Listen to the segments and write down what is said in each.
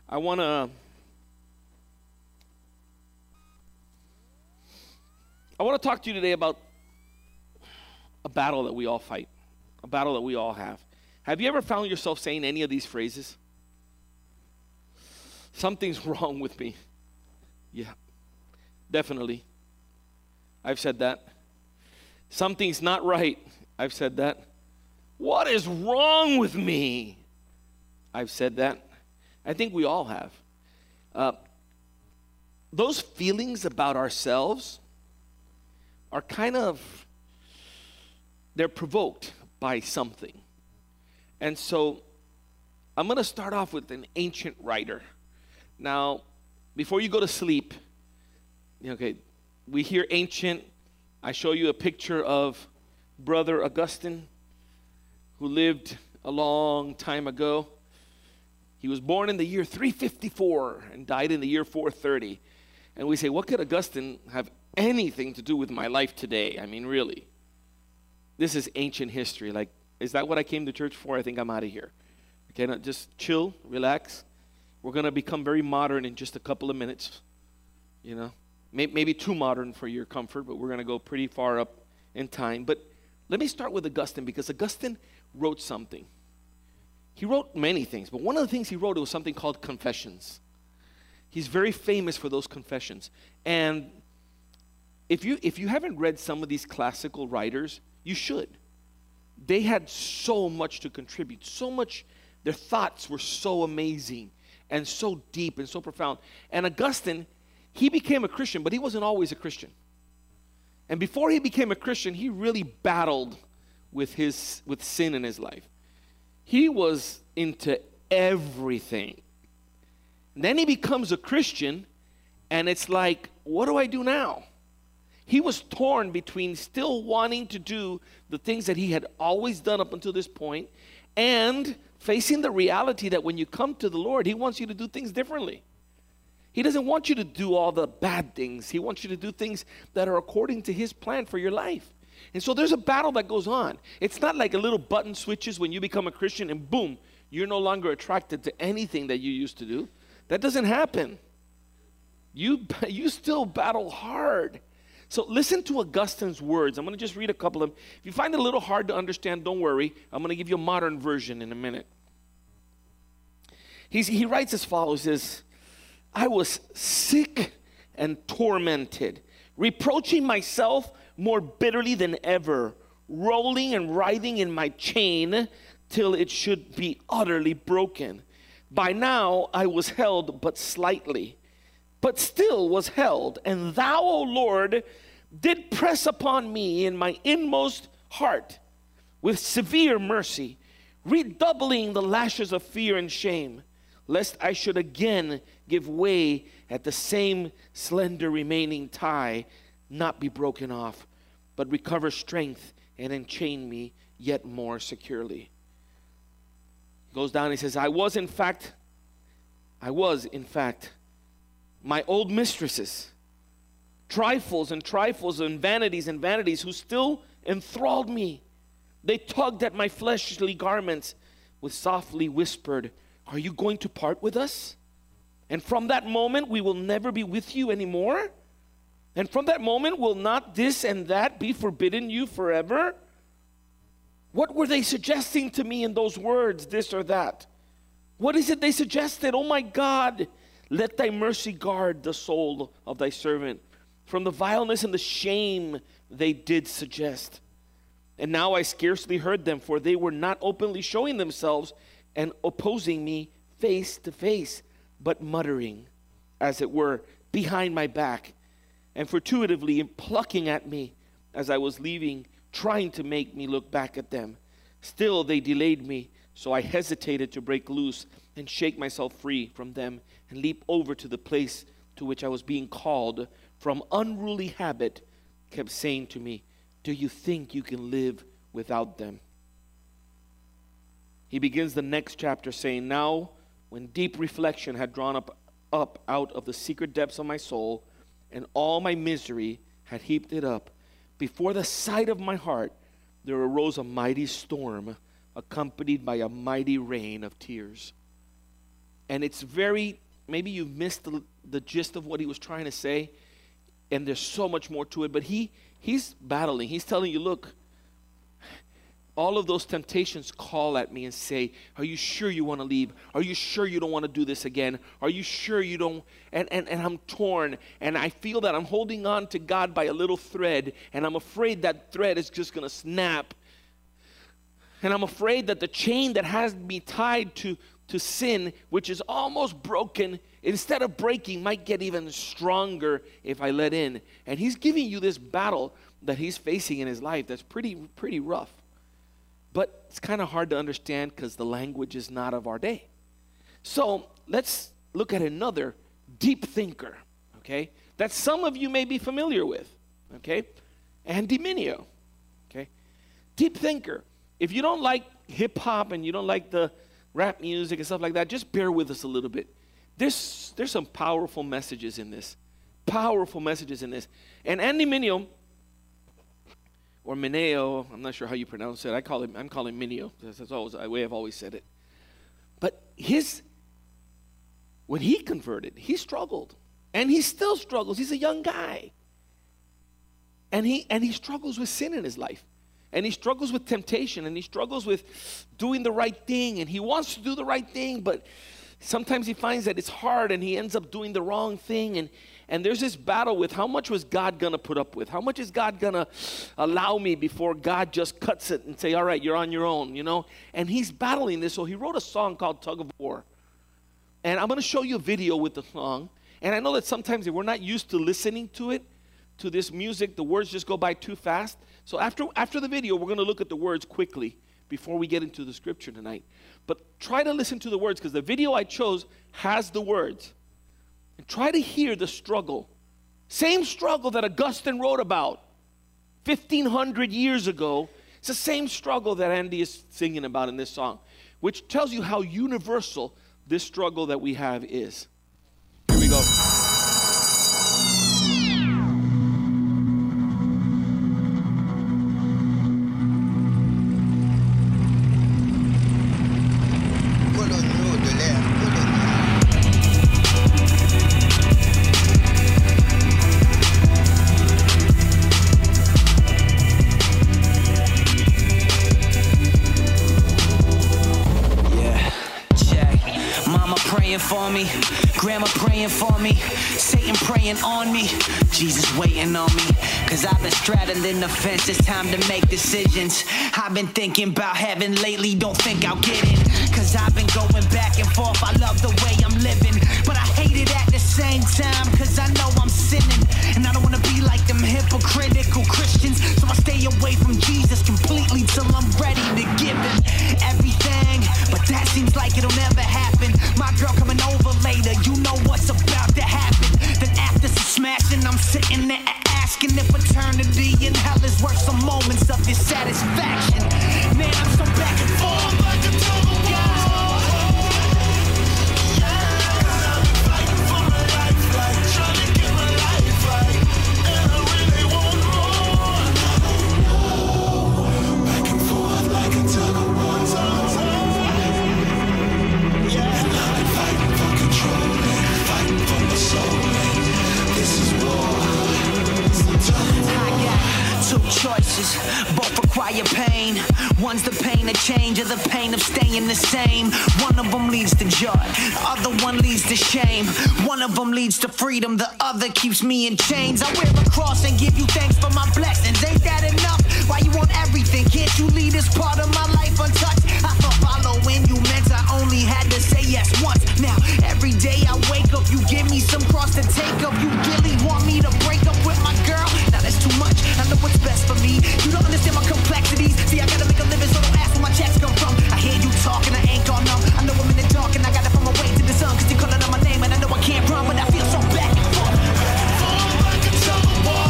I want to talk to you today about a battle that we all fight, a battle that we all have. Have you ever found yourself saying any of these phrases? Something's wrong with me. Yeah, definitely. I've said that. Something's not right. I've said that. What is wrong with me? I've said that. I think we all have. Those feelings about ourselves are they're provoked by something. And so I'm going to start off with an ancient writer. Now, before you go to sleep, okay, we hear ancient. I show you a picture of Brother Augustine, who lived a long time ago. He was born in the year 354 and died in the year 430. And we say, what could Augustine have anything to do with my life today? I mean, really. This is ancient history. Like, is that what I came to church for? I think I'm out of here. Okay, now just chill, relax. We're going to become very modern in just a couple of minutes. You know, maybe too modern for your comfort, but we're going to go pretty far up in time. But let me start with Augustine, because Augustine wrote something. He wrote many things, but one of the things he wrote was something called Confessions. He's very famous for those confessions. And if you haven't read some of these classical writers, you should. They had so much to contribute, so much. Their thoughts were so amazing and so deep and so profound. And Augustine, he became a Christian, but he wasn't always a Christian. And before he became a Christian, he really battled with sin in his life. He was into everything. And then he becomes a Christian, and it's like, what do I do now? He was torn between still wanting to do the things that he had always done up until this point, and facing the reality that when you come to the Lord, he wants you to do things differently. He doesn't want you to do all the bad things. He wants you to do things that are according to his plan for your life. And so there's a battle that goes on. It's not like a little button switches when you become a Christian and boom, you're no longer attracted to anything that you used to do. That doesn't happen. You still battle hard. So listen to Augustine's words. I'm going to just read a couple of them. If you find it a little hard to understand, don't worry. I'm going to give you a modern version in a minute. He writes as follows, he says, I was sick and tormented, reproaching myself more bitterly than ever, rolling and writhing in my chain till it should be utterly broken. By now I was held but slightly, but still was held, and thou, O Lord, did press upon me in my inmost heart with severe mercy, redoubling the lashes of fear and shame, lest I should again give way at the same slender remaining tie, not be broken off, but recover strength and enchain me yet more securely. He goes down, he says, I was in fact my old mistresses, trifles and vanities who still enthralled me. They tugged at my fleshly garments with softly whispered, are you going to part with us? And from that moment we will never be with you anymore? And from that moment will not this and that be forbidden you forever? What were they suggesting to me in those words, this or that? What is it they suggested? Oh my God, let thy mercy guard the soul of thy servant from the vileness and the shame they did suggest. And now I scarcely heard them, for they were not openly showing themselves and opposing me face to face, but muttering, as it were, behind my back, and furtively plucking at me as I was leaving, trying to make me look back at them. Still they delayed me, so I hesitated to break loose and shake myself free from them and leap over to the place to which I was being called. From unruly habit kept saying to me, do you think you can live without them? He begins the next chapter saying, now when deep reflection had drawn up out of the secret depths of my soul, and all my misery had heaped it up, before the sight of my heart there arose a mighty storm, accompanied by a mighty rain of tears. and it's maybe you've missed the gist of what he was trying to say, and there's so much more to it, but he's battling. He's telling you, look, all of those temptations call at me and say, are you sure you want to leave? Are you sure you don't want to do this again? Are you sure you don't? And I'm torn, and I feel that I'm holding on to God by a little thread, and I'm afraid that thread is just going to snap. And I'm afraid that the chain that has me tied to sin, which is almost broken, instead of breaking, might get even stronger if I let in. And he's giving you this battle that he's facing in his life that's pretty rough. But it's kind of hard to understand because the language is not of our day. So let's look at another deep thinker, okay, that some of you may be familiar with, okay? Andy Mineo, okay? Deep thinker. If you don't like hip-hop and you don't like the rap music and stuff like that, just bear with us a little bit. There's some powerful messages in this. Powerful messages in this. And Andy Mineo, or Mineo, I'm not sure how you pronounce it. I'm calling Mineo. That's always the way I've always said it. But when he converted, he struggled. And he still struggles. He's a young guy. And he struggles with sin in his life. And he struggles with temptation. And he struggles with doing the right thing. And he wants to do the right thing, but sometimes he finds that it's hard and he ends up doing the wrong thing. And there's this battle with how much was God going to put up with? How much is God going to allow me before God just cuts it and say, all right, you're on your own, you know? And he's battling this. So he wrote a song called Tug of War. And I'm going to show you a video with the song. And I know that sometimes if we're not used to listening to it, to this music, the words just go by too fast. So after the video, we're going to look at the words quickly before we get into the scripture tonight. But try to listen to the words because the video I chose has the words. And try to hear the struggle. Same struggle that Augustine wrote about 1,500 years ago. It's the same struggle that Andy is singing about in this song, which tells you how universal this struggle that we have is. Here we go. For me, grandma praying for me, Satan praying on me, Jesus waiting on me, cause I've been straddling the fence, it's time to make decisions. I've been thinking about heaven lately, don't think I'll get it, cause I've been going back and forth, I love the way I'm living, but I hate it at the same time, cause I know I'm sinning, and I don't wanna be like them hypocritical Christians, so I stay away from Jesus completely till I'm ready to give him everything, but that seems like it'll never happen. My girl coming over later, you know what's about to happen. Then after some smashing, I'm sitting there asking if eternity in hell is worth some moments of dissatisfaction. Man, I'm so back and forth like a tug of war. I've been fighting for my life, like trying to get my life right, and I really want more. Back and forth like a tug of war. Two choices, both require pain. One's the pain of change or the pain of staying the same. One of them leads to joy, the other one leads to shame. One of them leads to freedom, the other keeps me in chains. I wear a cross and give you thanks for my blessings. Ain't that enough? Why you want everything? Can't you leave this part of my life untouched? I thought following you meant I only had to say yes once. Now, every day I wake up, you give me some cross to take up. You really want me to break up with my girl? Now that's too much, I know what's best for me. You don't understand my complexities. See, I gotta make a living, so don't ask where my checks come from. I hear you talking, I ain't gone numb. I know I'm in the dark and I gotta find my way to the sun. Cause you're calling out my name and I know I can't run, but I feel so back and forth. Like a tug of war.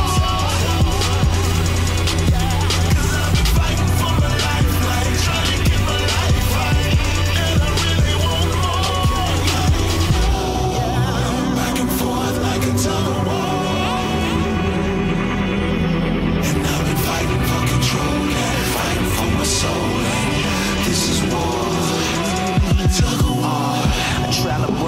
Cause I've been fighting for my life, like trying to get my life right, and I really want more.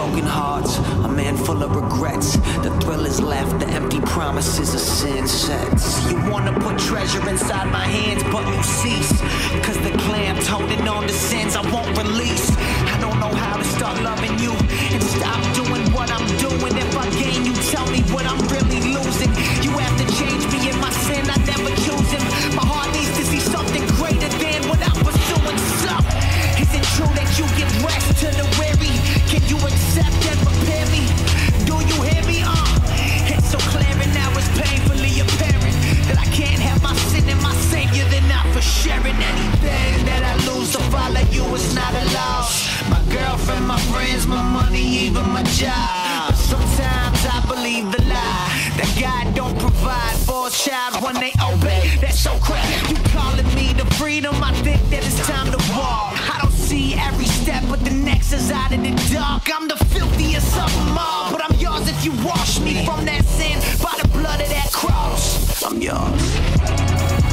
broken hearts, a man full of regrets. The thrill is left, the empty promises of sin sets. You wanna put treasure inside my hands, but you cease. Cause the clamp's holding on to sins I won't release. I don't know how to start loving you and stop doing what I'm doing. If I gain, you tell me what I'm really losing. You have to change me in my sin, I never choose him. My heart needs to see something greater than what I'm pursuing. So, is it true that you give rest to the weary? Can you accept and prepare me? Do you hear me? It's so clear and now it's painfully apparent that I can't have my sin and my Savior. They're not for sharing anything that I lose to follow you. It's not a loss. My girlfriend, my friends, my money, even my job. But sometimes I believe the lie that God don't provide for a child when they obey. That's so crap. You calling me to freedom? I think that it's time to walk. I don't see every step, but the next is out in the dark. I'm the filthiest of them all, but I'm yours if you wash me from that sin by the blood of that cross. I'm yours.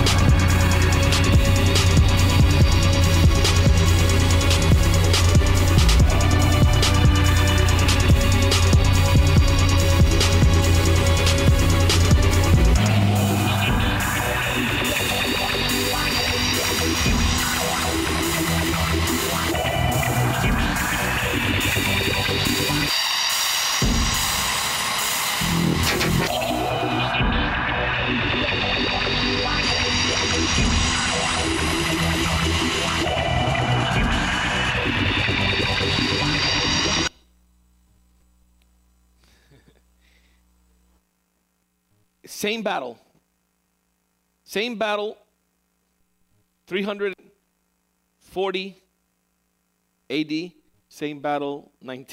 Same battle. Same battle. 340 AD. Same battle.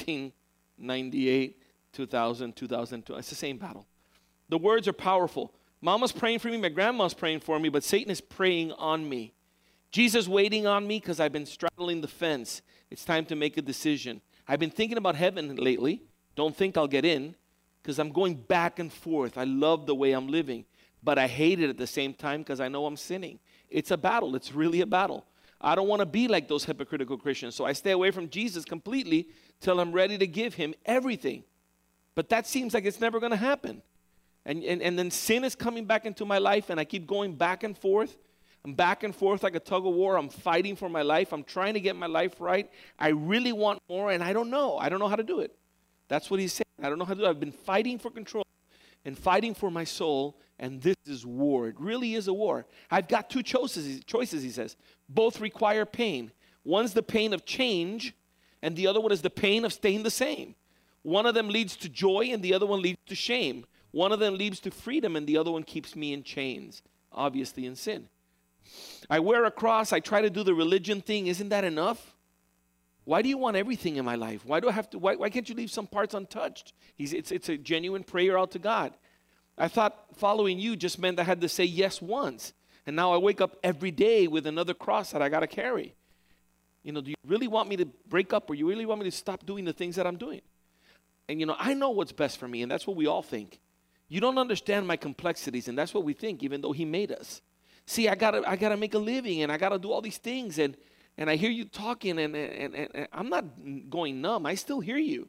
1998, 2000, 2002. It's the same battle. The words are powerful. Mama's praying for me. My grandma's praying for me. But Satan is praying on me. Jesus waiting on me because I've been straddling the fence. It's time to make a decision. I've been thinking about heaven lately. Don't think I'll get in, because I'm going back and forth. I love the way I'm living, but I hate it at the same time because I know I'm sinning. It's a battle. It's really a battle. I don't want to be like those hypocritical Christians, so I stay away from Jesus completely till I'm ready to give him everything. But that seems like it's never going to happen. And then sin is coming back into my life, and I keep going back and forth. I'm back and forth like a tug of war. I'm fighting for my life. I'm trying to get my life right. I really want more, and I don't know. I don't know how to do it. That's what he's saying. I don't know how to do it. I've been fighting for control and fighting for my soul, and this is war. It really is a war. I've got two choices, he says. Both require pain. One's the pain of change, and the other one is the pain of staying the same. One of them leads to joy, and the other one leads to shame. One of them leads to freedom, and the other one keeps me in chains, obviously in sin. I wear a cross. I try to do the religion thing. Isn't that enough? Why do you want everything in my life? Why do I have to? Why can't you leave some parts untouched? It's a genuine prayer out to God. I thought following you just meant I had to say yes once. And now I wake up every day with another cross that I got to carry. Do you really want me to break up, or you really want me to stop doing the things that I'm doing? And, I know what's best for me, and that's what we all think. You don't understand my complexities, and that's what we think, even though he made us. See, I gotta make a living, and I got to do all these things, and I hear you talking, and I'm not going numb. I still hear you.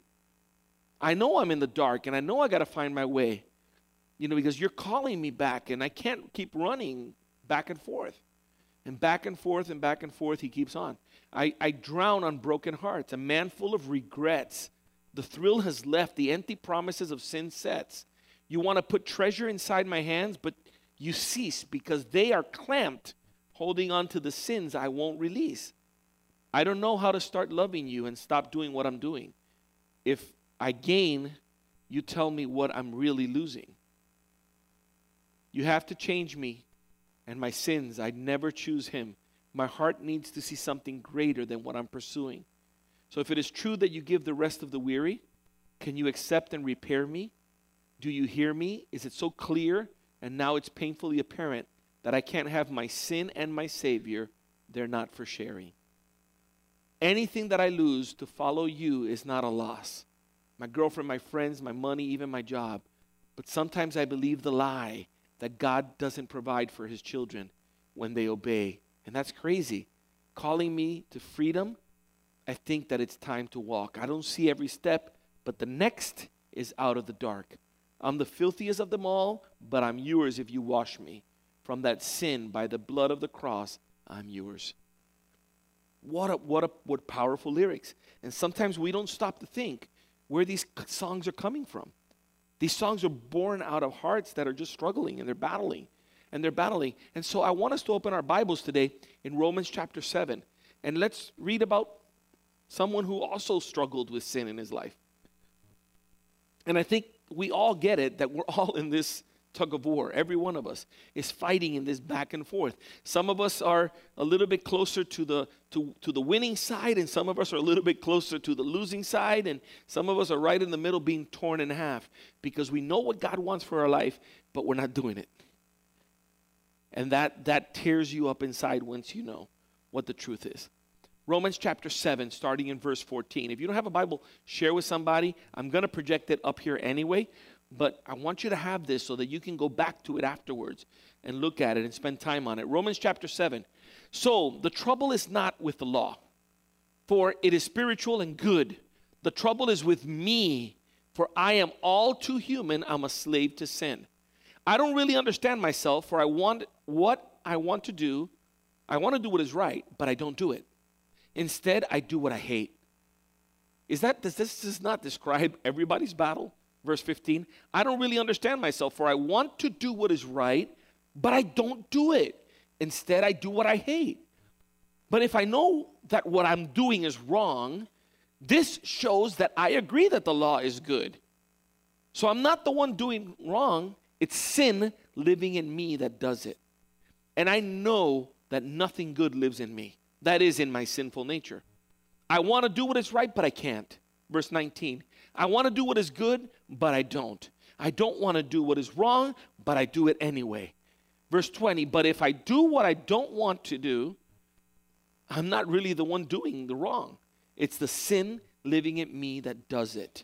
I know I'm in the dark, and I know I got to find my way, because you're calling me back, and I can't keep running back and forth. And back and forth and back and forth, he keeps on. I drown on broken hearts, a man full of regrets. The thrill has left, the empty promises of sin sets. You want to put treasure inside my hands, but you cease because they are clamped, holding on to the sins I won't release. I don't know how to start loving you and stop doing what I'm doing. If I gain, you tell me what I'm really losing. You have to change me and my sins. I'd never choose him. My heart needs to see something greater than what I'm pursuing. So if it is true that you give the rest of the weary, can you accept and repair me? Do you hear me? Is it so clear? And now it's painfully apparent that I can't have my sin and my Savior. They're not for sharing. Anything that I lose to follow you is not a loss. My girlfriend, my friends, my money, even my job. But sometimes I believe the lie that God doesn't provide for his children when they obey. And that's crazy. Calling me to freedom, I think that it's time to walk. I don't see every step, but the next is out of the dark. I'm the filthiest of them all, but I'm yours if you wash me. From that sin, by the blood of the cross, I'm yours. What powerful lyrics. And sometimes we don't stop to think where these songs are coming from. These songs are born out of hearts that are just struggling, and they're battling. And so I want us to open our Bibles today in Romans chapter 7. And let's read about someone who also struggled with sin in his life. And I think we all get it, that we're all in this tug of war. Every one of us is fighting in this back and forth. Some of us are a little bit closer to the winning side, and some of us are a little bit closer to the losing side, and some of us are right in the middle being torn in half because we know what God wants for our life, but we're not doing it. And that tears you up inside once you know what the truth is. Romans chapter 7, starting in verse 14. If you don't have a Bible, share with somebody. I'm going to project it up here anyway, but I want you to have this so that you can go back to it afterwards and look at it and spend time on it. Romans chapter 7. So the trouble is not with the law, for it is spiritual and good. The trouble is with me, for I am all too human. I'm a slave to sin. I don't really understand myself, for I want to do what is right, but I don't do it. Instead, I do what I hate. Does this not describe everybody's battle? Verse 15, I don't really understand myself, for I want to do what is right, but I don't do it. Instead, I do what I hate. But if I know that what I'm doing is wrong, this shows that I agree that the law is good. So I'm not the one doing wrong. It's sin living in me that does it. And I know that nothing good lives in me. That is in my sinful nature. I want to do what is right, but I can't. Verse 19, I want to do what is good, but I don't. I don't want to do what is wrong, but I do it anyway. Verse 20, but if I do what I don't want to do, I'm not really the one doing the wrong. It's the sin living in me that does it.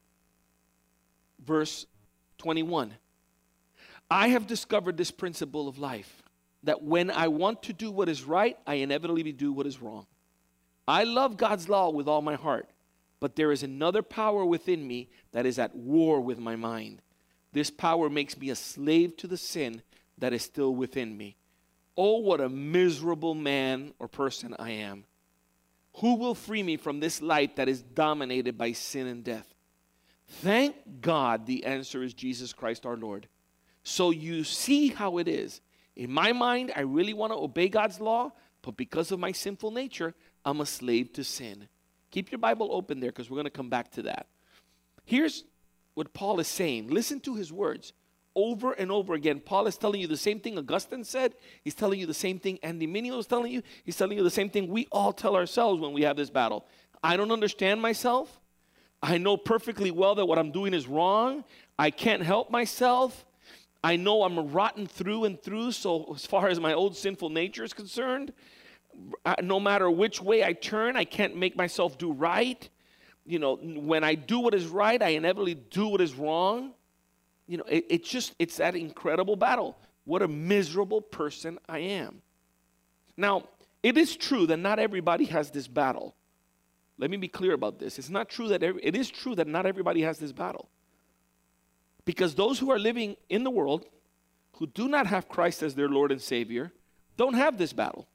Verse 21, I have discovered this principle of life, that when I want to do what is right, I inevitably do what is wrong. I love God's law with all my heart, but there is another power within me that is at war with my mind. This power makes me a slave to the sin that is still within me. Oh, what a miserable man or person I am. Who will free me from this life that is dominated by sin and death? Thank God the answer is Jesus Christ our Lord. So you see how it is. In my mind, I really want to obey God's law, but because of my sinful nature, I'm a slave to sin. Keep your Bible open there because we're going to come back to that. Here's what Paul is saying. Listen to his words. Over and over again, Paul is telling you the same thing Augustine said. He's telling you the same thing Andy Mineo is telling you. He's telling you the same thing we all tell ourselves when we have this battle. I don't understand myself. I know perfectly well that what I'm doing is wrong. I can't help myself. I know I'm rotten through and through, so as far as my old sinful nature is concerned, no matter which way I turn, I can't make myself do right. You know, when I do what is right, I inevitably do what is wrong. You know, it's that incredible battle. What a miserable person I am. Now, it is true that not everybody has this battle. Let me be clear about this. It's not true that it is true that not everybody has this battle. Because those who are living in the world, who do not have Christ as their Lord and Savior, don't have this battle.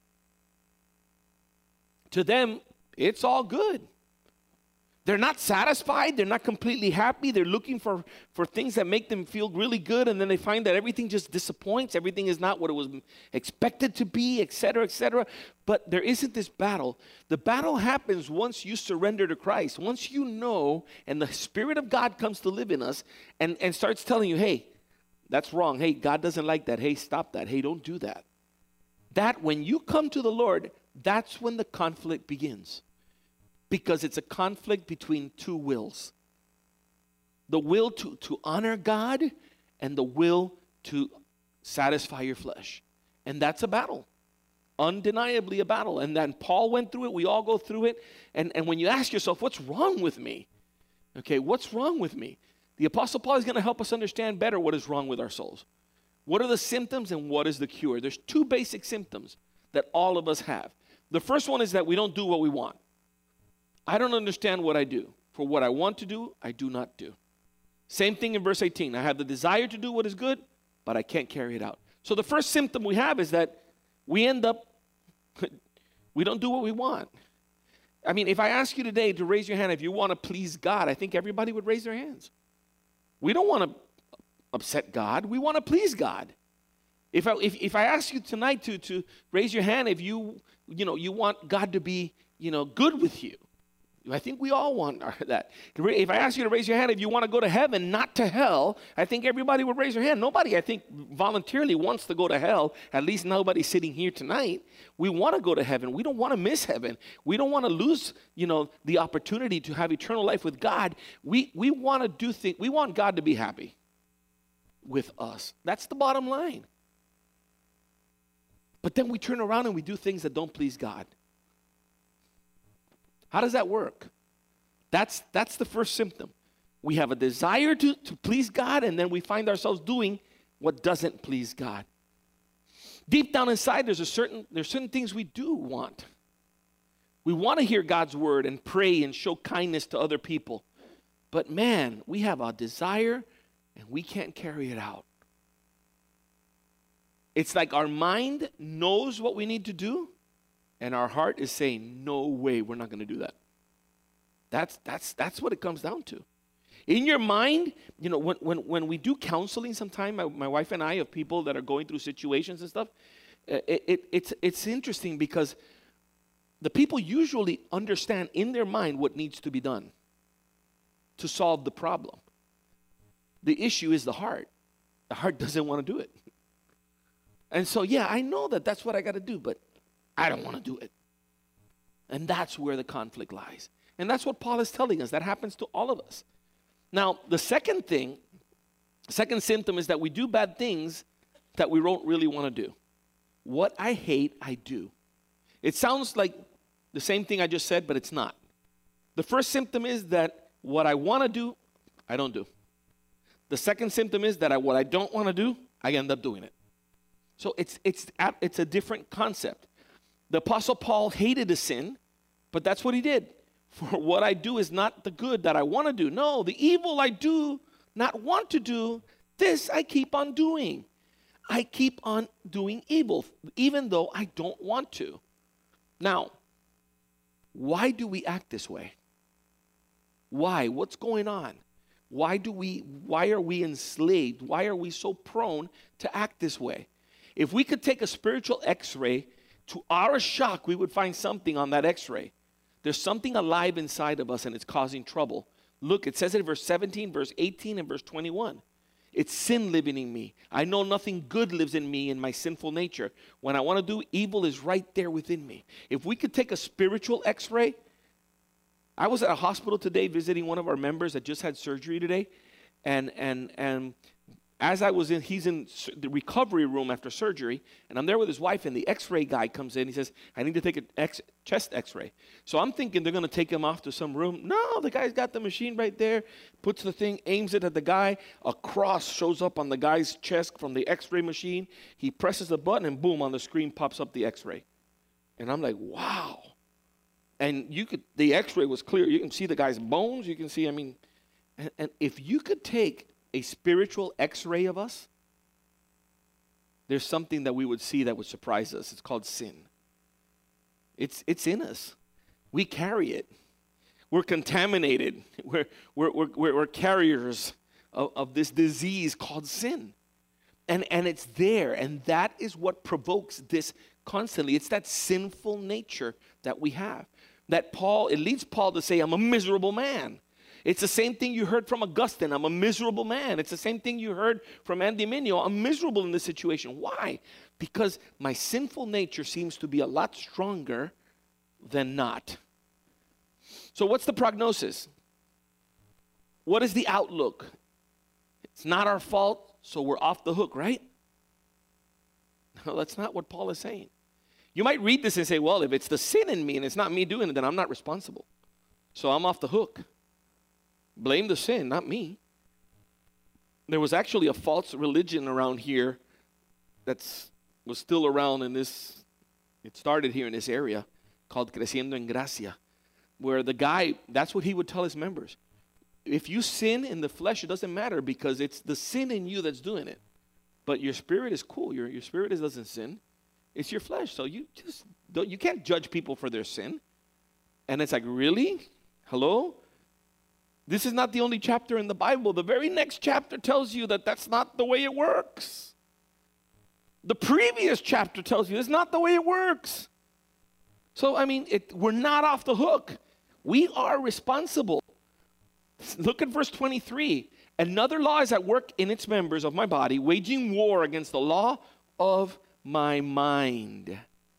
To them, it's all good. They're not satisfied. They're not completely happy. They're looking for things that make them feel really good, and then they find that everything just disappoints. Everything is not what it was expected to be, etc., etc. But there isn't this battle. The battle happens once you surrender to Christ. Once you know, and the Spirit of God comes to live in us and starts telling you, hey, that's wrong. Hey, God doesn't like that. Hey, stop that. Hey, don't do that. That when you come to the Lord, that's when the conflict begins. Because it's a conflict between two wills. The will to honor God and the will to satisfy your flesh. And that's a battle. Undeniably a battle. And then Paul went through it. We all go through it. And when you ask yourself, what's wrong with me? Okay, what's wrong with me? The Apostle Paul is going to help us understand better what is wrong with our souls. What are the symptoms and what is the cure? There's two basic symptoms that all of us have. The first one is that we don't do what we want. I don't understand what I do. For what I want to do, I do not do. Same thing in verse 18. I have the desire to do what is good, but I can't carry it out. So the first symptom we have is that we end up, we don't do what we want. I mean, if I ask you today to raise your hand if you want to please God, I think everybody would raise their hands. We don't want to upset God. We want to please God. If I ask you tonight to raise your hand if you want God to be, good with you, I think we all want that. If I ask you to raise your hand if you want to go to heaven, not to hell, I think everybody would raise their hand. Nobody, I think, voluntarily wants to go to hell. At least nobody sitting here tonight. We want to go to heaven. We don't want to miss heaven. We don't want to lose, the opportunity to have eternal life with God. We want to do things. We want God to be happy with us. That's the bottom line. But then we turn around and we do things that don't please God. How does that work? That's the first symptom. We have a desire to please God, and then we find ourselves doing what doesn't please God. Deep down inside, there's certain things we do want. We want to hear God's word and pray and show kindness to other people. But man, we have a desire and we can't carry it out. It's like our mind knows what we need to do, and our heart is saying, no way, we're not going to do that. That's what it comes down to. In your mind, when we do counseling sometime, my wife and I, of people that are going through situations and stuff, it's interesting because the people usually understand in their mind what needs to be done to solve the problem. The issue is the heart. The heart doesn't want to do it. And so, yeah, I know that's what I got to do, but I don't want to do it. And that's where the conflict lies. And that's what Paul is telling us. That happens to all of us. Now, the second symptom is that we do bad things that we don't really want to do. What I hate, I do. It sounds like the same thing I just said, but it's not. The first symptom is that what I want to do, I don't do. The second symptom is that what I don't want to do, I end up doing it. So it's a different concept. The Apostle Paul hated a sin, but that's what he did. For what I do is not the good that I want to do. No, the evil I do not want to do, this I keep on doing. I keep on doing evil, even though I don't want to. Now, why do we act this way? Why? What's going on? Why are we enslaved? Why are we so prone to act this way? If we could take a spiritual x-ray, to our shock, we would find something on that x-ray. There's something alive inside of us and it's causing trouble. Look, it says it in verse 17, verse 18, and verse 21. It's sin living in me. I know nothing good lives in me in my sinful nature. When I want to do evil is right there within me. If we could take a spiritual x-ray. I was at a hospital today visiting one of our members that just had surgery today. And as I was he's in the recovery room after surgery, and I'm there with his wife, and the x-ray guy comes in. He says, I need to take a chest x-ray. So I'm thinking they're going to take him off to some room. No, the guy's got the machine right there, puts the thing, aims it at the guy. A cross shows up on the guy's chest from the x-ray machine. He presses the button, and boom, on the screen pops up the x-ray. And I'm like, wow. And the x-ray was clear. You can see the guy's bones. You can see, and if you could take a spiritual x-ray of us, there's something that we would see that would surprise us. It's called sin. It's in us. We carry it. We're contaminated. We're carriers of this disease called sin. And it's there, and that is what provokes this constantly. It's that sinful nature that we have. It leads Paul to say, I'm a miserable man. It's the same thing you heard from Augustine. I'm a miserable man. It's the same thing you heard from Andy Mineo. I'm miserable in this situation. Why? Because my sinful nature seems to be a lot stronger than not. So what's the prognosis? What is the outlook? It's not our fault, so we're off the hook, right? No, that's not what Paul is saying. You might read this and say, well, if it's the sin in me and it's not me doing it, then I'm not responsible. So I'm off the hook. Blame the sin, not me. There was actually a false religion around here was still around in this, it started here in this area, called Creciendo en Gracia. where the guy, that's what he would tell his members. If you sin in the flesh, it doesn't matter because it's the sin in you that's doing it. But your spirit is cool. Your spirit doesn't sin. It's your flesh. So you just don't, you can't judge people for their sin. And it's like, really? Hello? This is not the only chapter in the Bible. The very next chapter tells you that that's not the way it works. The previous chapter tells you it's not the way it works. So, I mean, we're not off the hook. We are responsible. Look at verse 23. Another law is at work in its members of my body, waging war against the law of my mind.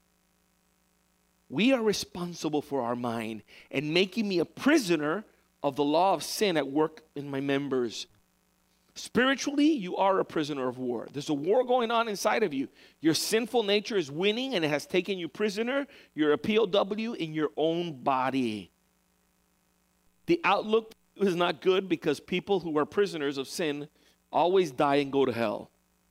We are responsible for our mind and making me a prisoner of the law of sin at work in my members. Spiritually, you are a prisoner of war. There's a war going on inside of you. Your sinful nature is winning and it has taken you prisoner. You're a POW in your own body. The outlook is not good because people who are prisoners of sin always die and go to hell.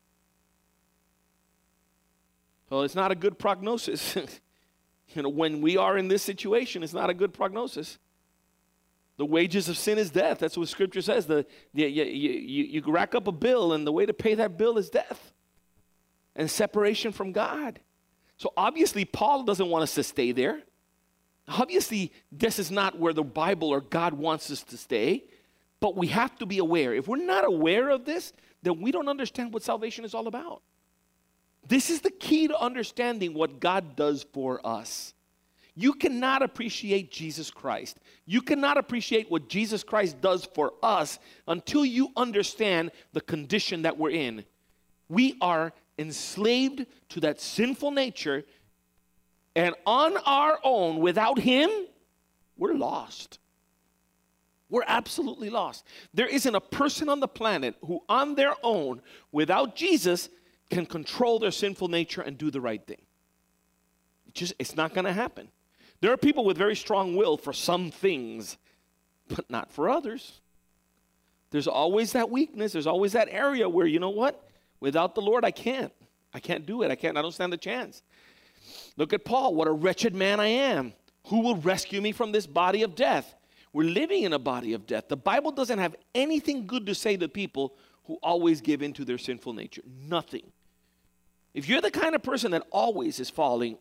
So it's not a good prognosis. When we are in this situation, it's not a good prognosis. The wages of sin is death. That's what Scripture says. You rack up a bill, and the way to pay that bill is death and separation from God. So obviously, Paul doesn't want us to stay there. Obviously, this is not where the Bible or God wants us to stay, but we have to be aware. If we're not aware of this, then we don't understand what salvation is all about. This is the key to understanding what God does for us. You cannot appreciate Jesus Christ. You cannot appreciate what Jesus Christ does for us until you understand the condition that we're in. We are enslaved to that sinful nature, and on our own, without Him, we're lost. We're absolutely lost. There isn't a person on the planet who on their own, without Jesus, can control their sinful nature and do the right thing. It's not going to happen. There are people with very strong will for some things, but not for others. There's always that weakness. There's always that area where, you know what? Without the Lord, I can't do it. I don't stand a chance. Look at Paul. What a wretched man I am. Who will rescue me from this body of death? We're living in a body of death. The Bible doesn't have anything good to say to people who always give in to their sinful nature. Nothing. If you're the kind of person that always is falling,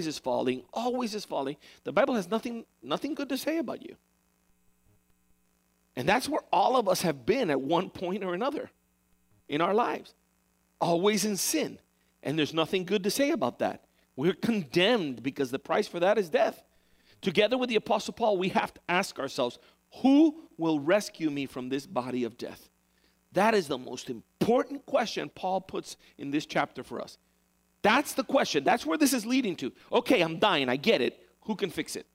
the Bible has nothing good to say about you. And that's where all of us have been at one point or another in our lives. Always in sin. And there's nothing good to say about that. We're condemned because the price for that is death. Together with the Apostle Paul, we have to ask ourselves, who will rescue me from this body of death? That is the most important question Paul puts in this chapter for us. That's the question. That's where this is leading to. Okay, I'm dying. I get it. Who can fix it?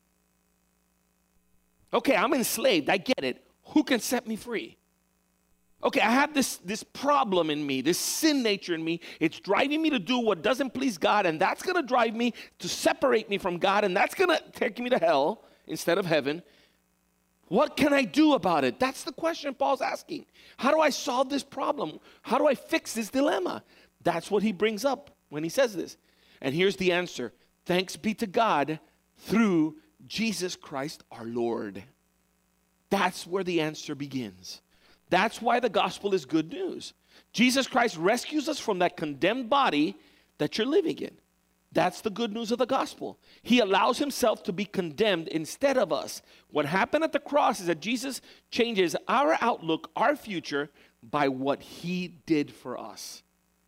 Okay, I'm enslaved. I get it. Who can set me free? Okay, I have this problem in me, this sin nature in me. It's driving me to do what doesn't please God, and that's going to drive me to separate me from God, and that's going to take me to hell instead of heaven. What can I do about it? That's the question Paul's asking. How do I solve this problem? How do I fix this dilemma? That's what he brings up when he says this. And here's the answer. Thanks be to God through Jesus Christ our Lord. That's where the answer begins. That's why the gospel is good news. Jesus Christ rescues us from that condemned body that you're living in. That's the good news of the gospel. He allows himself to be condemned instead of us. What happened at the cross is that Jesus changes our outlook, our future, by what he did for us.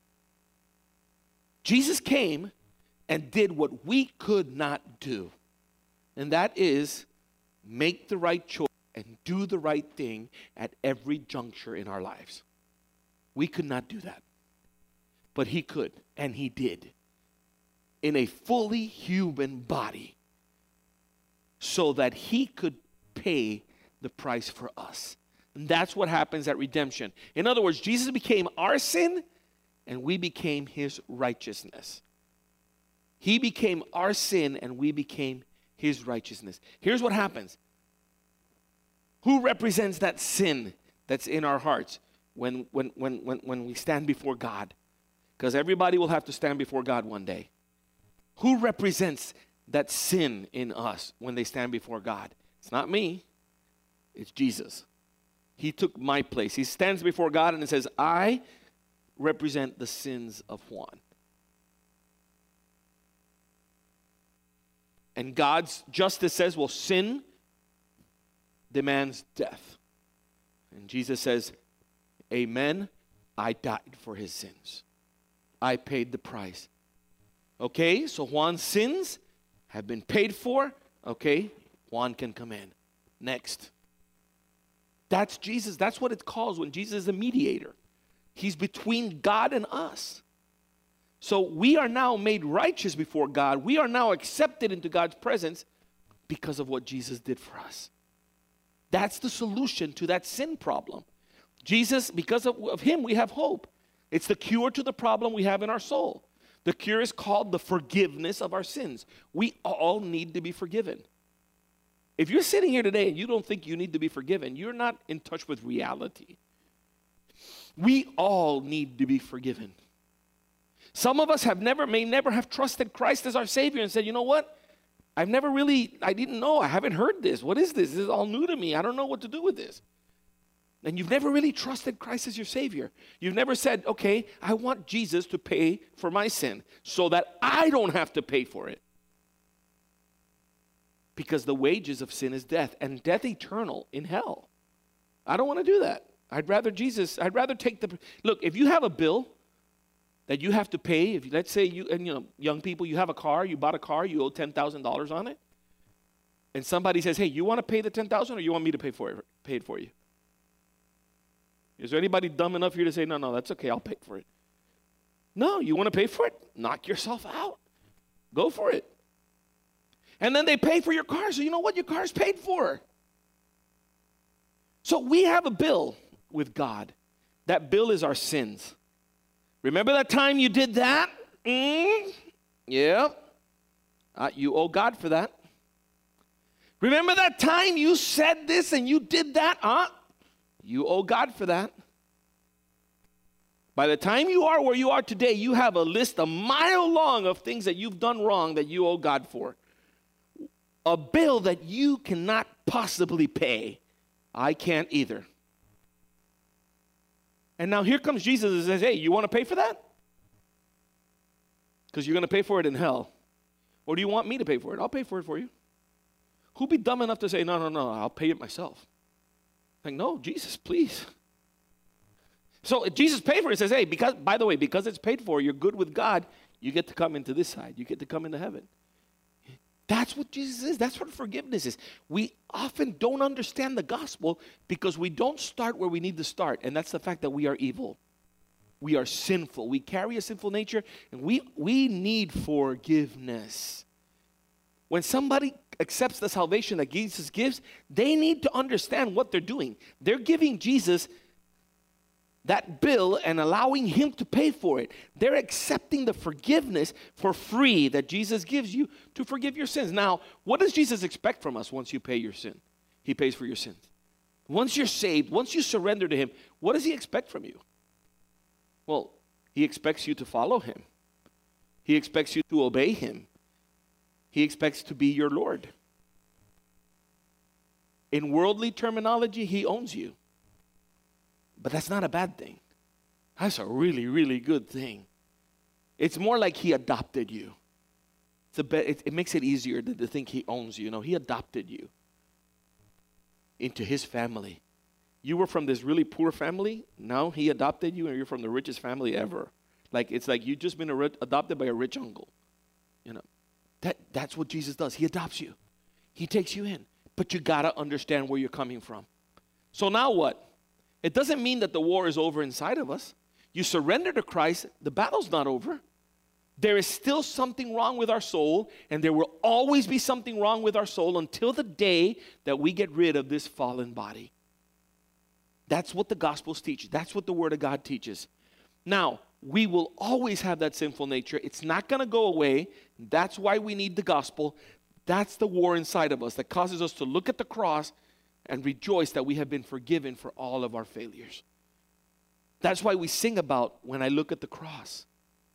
Jesus came and did what we could not do. And that is make the right choice and do the right thing at every juncture in our lives. We could not do that. But he could, and he did. In a fully human body, so that he could pay the price for us. And that's what happens at redemption. In other words, Jesus became our sin, and we became his righteousness. He became our sin, and we became his righteousness. Here's what happens. Who represents that sin that's in our hearts when we stand before God? Because everybody will have to stand before God one day. Who represents that sin in us when they stand before God? It's not me. It's Jesus. He took my place. He stands before God and says, I represent the sins of Juan. And God's justice says, well, sin demands death. And Jesus says, amen, I died for his sins. I paid the price. Okay, so Juan's sins have been paid for. Okay, Juan can come in. Next. That's Jesus. That's what it calls when Jesus is a mediator. He's between God and us. So we are now made righteous before God. We are now accepted into God's presence because of what Jesus did for us. That's the solution to that sin problem. Jesus, because of him, we have hope. It's the cure to the problem we have in our soul. The cure is called the forgiveness of our sins. We all need to be forgiven. If you're sitting here today and you don't think you need to be forgiven, you're not in touch with reality. We all need to be forgiven. Some of us may never have trusted Christ as our Savior and said, you know what? I didn't know. I haven't heard this. What is this? This is all new to me. I don't know what to do with this. And you've never really trusted Christ as your Savior. You've never said, okay, I want Jesus to pay for my sin so that I don't have to pay for it. Because the wages of sin is death, and death eternal in hell. I don't want to do that. I'd rather take look, if you have a bill that you have to pay, let's say young people, you have a car, you bought a car, you owe $10,000 on it, and somebody says, hey, you want to pay the $10,000 or you want me to pay it for you? Is there anybody dumb enough here to say, no, that's okay, I'll pay for it? No, you want to pay for it? Knock yourself out. Go for it. And then they pay for your car, so you know what? Your car is paid for. So we have a bill with God. That bill is our sins. Remember that time you did that? Yeah. You owe God for that. Remember that time you said this and you did that? You owe God for that. By the time you are where you are today, you have a list a mile long of things that you've done wrong that you owe God for. A bill that you cannot possibly pay. I can't either. And now here comes Jesus and says, hey, you want to pay for that? Because you're going to pay for it in hell. Or do you want me to pay for it? I'll pay for it for you. Who'd be dumb enough to say, no, I'll pay it myself? Like, no, Jesus, please. So Jesus paid for it. He says, hey, by the way, because it's paid for, you're good with God, you get to come into this side. You get to come into heaven. That's what Jesus is. That's what forgiveness is. We often don't understand the gospel because we don't start where we need to start, and that's the fact that we are evil. We are sinful. We carry a sinful nature, and we need forgiveness. When somebody accepts the salvation that Jesus gives, they need to understand what they're doing. They're giving Jesus that bill and allowing him to pay for it. They're accepting the forgiveness for free that Jesus gives you to forgive your sins. Now, what does Jesus expect from us once you pay your sin? He pays for your sins. Once you're saved, once you surrender to him, what does he expect from you? Well, he expects you to follow him. He expects you to obey him. He expects to be your Lord. In worldly terminology, he owns you. But that's not a bad thing. That's a really, really good thing. It's more like he adopted you. It makes it easier to think he owns you. You know, he adopted you into his family. You were from this really poor family. Now he adopted you and you're from the richest family ever. It's like you've just been adopted by a rich uncle. You know, that's what Jesus does. He adopts you. He takes you in. But you got to understand where you're coming from. So now what? It doesn't mean that the war is over inside of us. You surrender to Christ, the battle's not over. There is still something wrong with our soul, and there will always be something wrong with our soul until the day that we get rid of this fallen body. That's what the Gospels teach. That's what the Word of God teaches. Now, we will always have that sinful nature. It's not going to go away. That's why we need the gospel. That's the war inside of us that causes us to look at the cross and rejoice that we have been forgiven for all of our failures. That's why we sing about when I look at the cross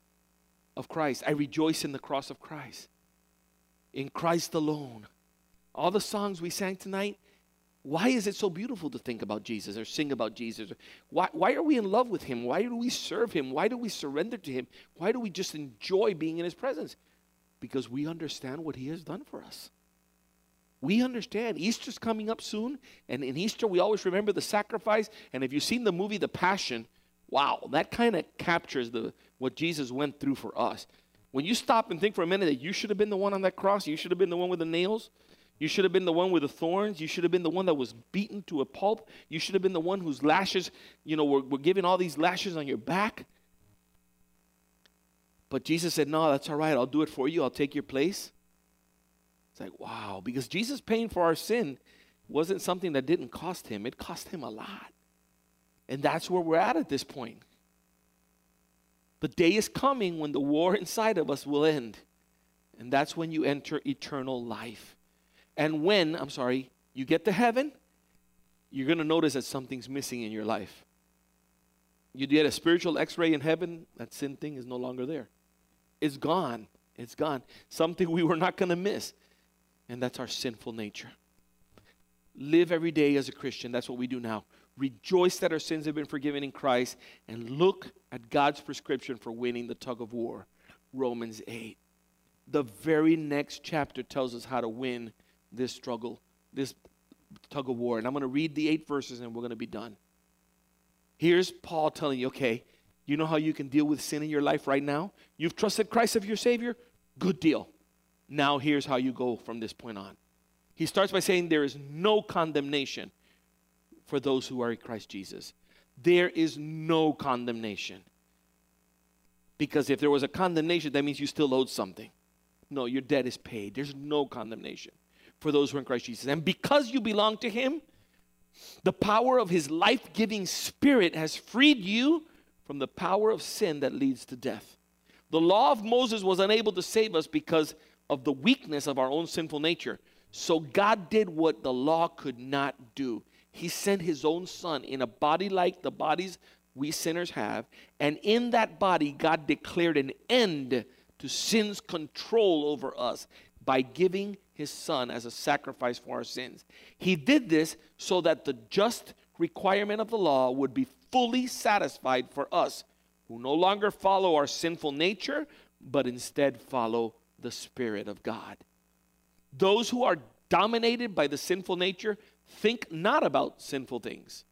of Christ. I rejoice in the cross of Christ. In Christ alone, All the songs we sang tonight, why is it so beautiful to think about Jesus or sing about Jesus? Why are we in love with him? Why do we serve him? Why do we surrender to him? Why do we just enjoy being in his presence? Because we understand what he has done for us. We understand. Easter's coming up soon, and in Easter we always remember the sacrifice. And if you've seen the movie The Passion, wow, that kind of captures what Jesus went through for us. When you stop and think for a minute that you should have been the one on that cross, you should have been the one with the nails, you should have been the one with the thorns, you should have been the one that was beaten to a pulp, you should have been the one whose lashes, were giving all these lashes on your back. But Jesus said, no, that's all right, I'll do it for you, I'll take your place. It's like, wow, because Jesus paying for our sin wasn't something that didn't cost him. It cost him a lot. And that's where we're at this point. The day is coming when the war inside of us will end. And that's when you enter eternal life. And when, you get to heaven, you're going to notice that something's missing in your life. You get a spiritual x-ray in heaven, that sin thing is no longer there. It's gone. It's gone. Something we were not going to miss. And that's our sinful nature. Live every day as a Christian. That's what we do now. Rejoice that our sins have been forgiven in Christ, and look at God's prescription for winning the tug of war. Romans 8. The very next chapter tells us how to win this struggle, this tug of war. And I'm going to read the 8 verses and we're going to be done. Here's Paul telling you, okay, you know how you can deal with sin in your life right now? You've trusted Christ as your Savior? Good deal. Now here's how you go from this point on. He starts by saying there is no condemnation for those who are in Christ Jesus. There is no condemnation. Because if there was a condemnation, that means you still owed something. No, your debt is paid. There's no condemnation for those who are in Christ Jesus. And because you belong to him, the power of his life-giving Spirit has freed you from the power of sin that leads to death. The law of Moses was unable to save us because of the weakness of our own sinful nature. So God did what the law could not do. He sent his own son in a body like the bodies we sinners have. And in that body, God declared an end to sin's control over us by giving his son as a sacrifice for our sins. He did this so that the just requirement of the law would be fully satisfied for us, who no longer follow our sinful nature, but instead follow the Spirit of God. Those who are dominated by the sinful nature think not about sinful things.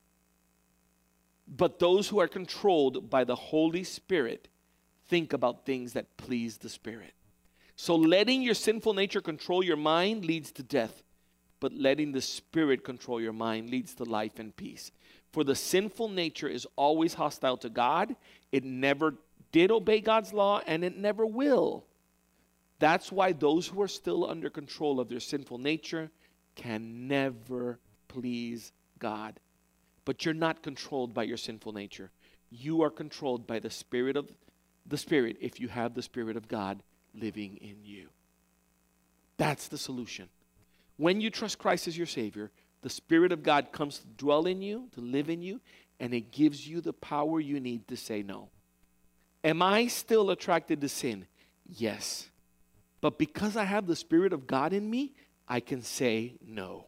But those who are controlled by the Holy Spirit think about things that please the Spirit. So letting your sinful nature control your mind leads to death, but letting the Spirit control your mind leads to life and peace. For the sinful nature is always hostile to God. It never did obey God's law, and it never will. That's why those who are still under control of their sinful nature can never please God. But you're not controlled by your sinful nature. You are controlled by the Spirit if you have the Spirit of God living in you. That's the solution. When you trust Christ as your Savior, the Spirit of God comes to dwell in you, to live in you, and it gives you the power you need to say no. Am I still attracted to sin? Yes. But because I have the Spirit of God in me, I can say no.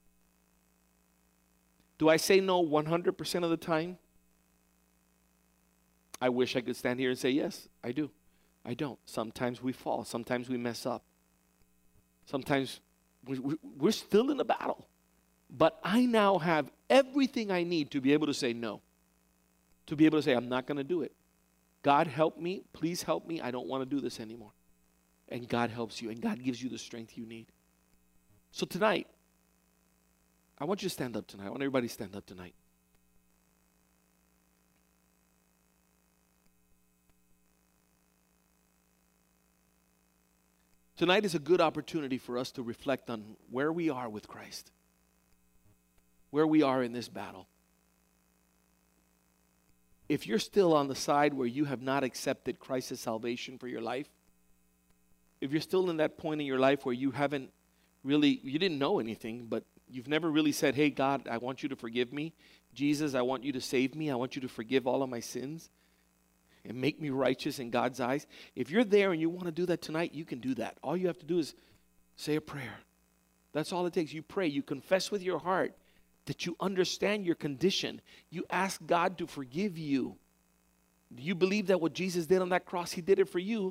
Do I say no 100% of the time? I wish I could stand here and say yes, I do. I don't. Sometimes we fall. Sometimes we mess up. Sometimes we're still in a battle. But I now have everything I need to be able to say no. To be able to say, I'm not going to do it. God, help me. Please help me. I don't want to do this anymore. And God helps you, and God gives you the strength you need. So tonight, I want you to stand up tonight. I want everybody to stand up tonight. Tonight is a good opportunity for us to reflect on where we are with Christ, where we are in this battle. If you're still on the side where you have not accepted Christ's salvation for your life, if you're still in that point in your life where you didn't know anything, but you've never really said, hey, God, I want you to forgive me. Jesus, I want you to save me. I want you to forgive all of my sins and make me righteous in God's eyes. If you're there and you want to do that tonight, you can do that. All you have to do is say a prayer. That's all it takes. You pray. You confess with your heart that you understand your condition. You ask God to forgive you. Do you believe that what Jesus did on that cross, he did it for you